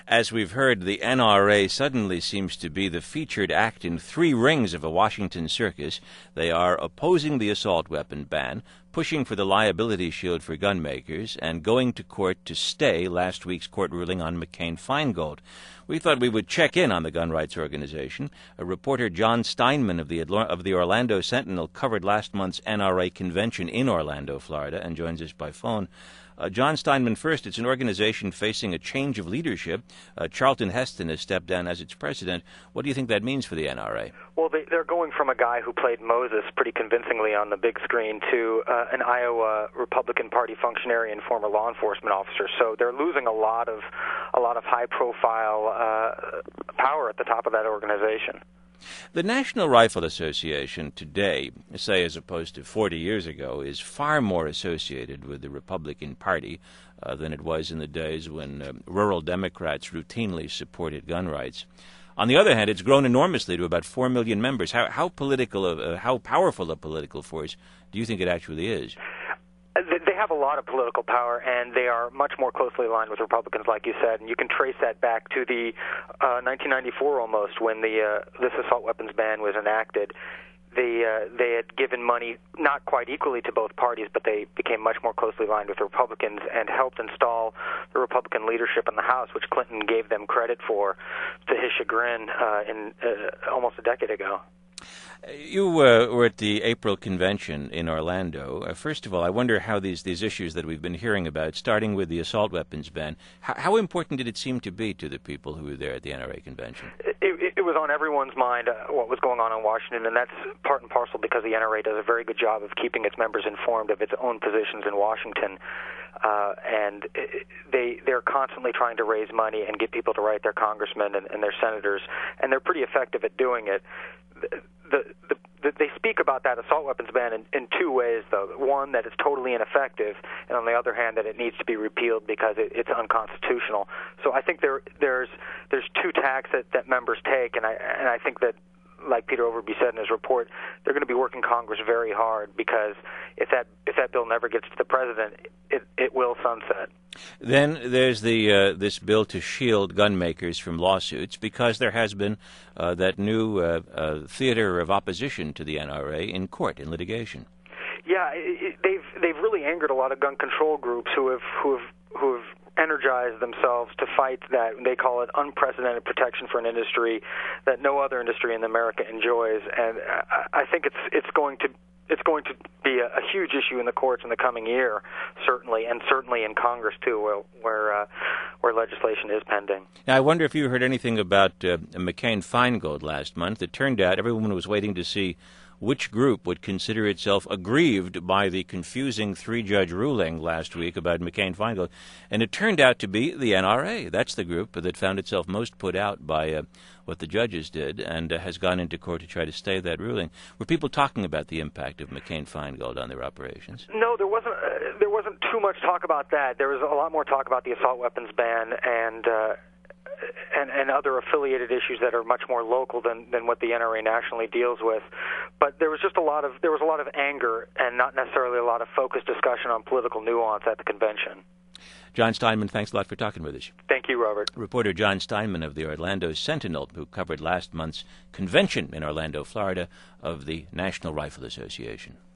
As we've heard, the NRA suddenly seems to be the featured act in three rings of a Washington circus. They are opposing the assault weapon ban, pushing for the liability shield for gun makers, and going to court to stay last week's court ruling on McCain-Feingold. We thought we would check in on the gun rights organization. A reporter, John Steinman of the Orlando Sentinel, covered last month's NRA convention in Orlando, Florida, and joins us by phone. John Steinman, first, it's an organization facing a change of leadership. Charlton Heston has stepped down as its president. What do you think that means for the NRA? Well, they're going from a guy who played Moses pretty convincingly on the big screen to an Iowa Republican Party functionary and former law enforcement officer. So they're losing a lot of high-profile power at the top of that organization. The National Rifle Association today, say as opposed to 40 years ago, is far more associated with the Republican Party than it was in the days when rural Democrats routinely supported gun rights. On the other hand, it's grown enormously to about 4 million members. How powerful a political force do you think it actually is? They have a lot of political power, and they are much more closely aligned with Republicans, like you said. And you can trace that back to the 1994 almost, when this assault weapons ban was enacted. They had given money not quite equally to both parties, but they became much more closely aligned with the Republicans and helped install the Republican leadership in the House, which Clinton gave them credit for, to his chagrin, almost a decade ago. You were at the April convention in Orlando. First of all, I wonder how these issues that we've been hearing about, starting with the assault weapons ban, how important did it seem to be to the people who were there at the NRA convention? It was on everyone's mind what was going on in Washington, and that's part and parcel because the NRA does a very good job of keeping its members informed of its own positions in Washington. And they're constantly trying to raise money and get people to write their congressmen and their senators, and they're pretty effective at doing it. They speak about that assault weapons ban in two ways, though. One, that it's totally ineffective, and on the other hand, that it needs to be repealed because it's unconstitutional. So I think there's two tacks that members take, and I think that, like Peter Overby said in his report, they're going to be working Congress very hard, because if that bill never gets to the president, it will sunset. Then there's this bill to shield gun makers from lawsuits, because there has been that new theater of opposition to the NRA in court, in litigation. Yeah, they've really angered a lot of gun control groups who have energized themselves to fight that. They call it unprecedented protection for an industry that no other industry in America enjoys, and I think it's going to be a huge issue in the courts in the coming year, certainly in Congress too, where legislation is pending. Now, I wonder if you heard anything about McCain-Feingold last month. It turned out everyone was waiting to see which group would consider itself aggrieved by the confusing three-judge ruling last week about McCain-Feingold, and it turned out to be the NRA. That's the group that found itself most put out by what the judges did, and has gone into court to try to stay that ruling. Were people talking about the impact of McCain-Feingold on their operations? No, there wasn't too much talk about that. There was a lot more talk about the assault weapons ban and other affiliated issues that are much more local than what the NRA nationally deals with. But there was a lot of anger and not necessarily a lot of focused discussion on political nuance at the convention. John Steinman, thanks a lot for talking with us. Thank you, Robert. Reporter John Steinman of the Orlando Sentinel, who covered last month's convention in Orlando, Florida, of the National Rifle Association.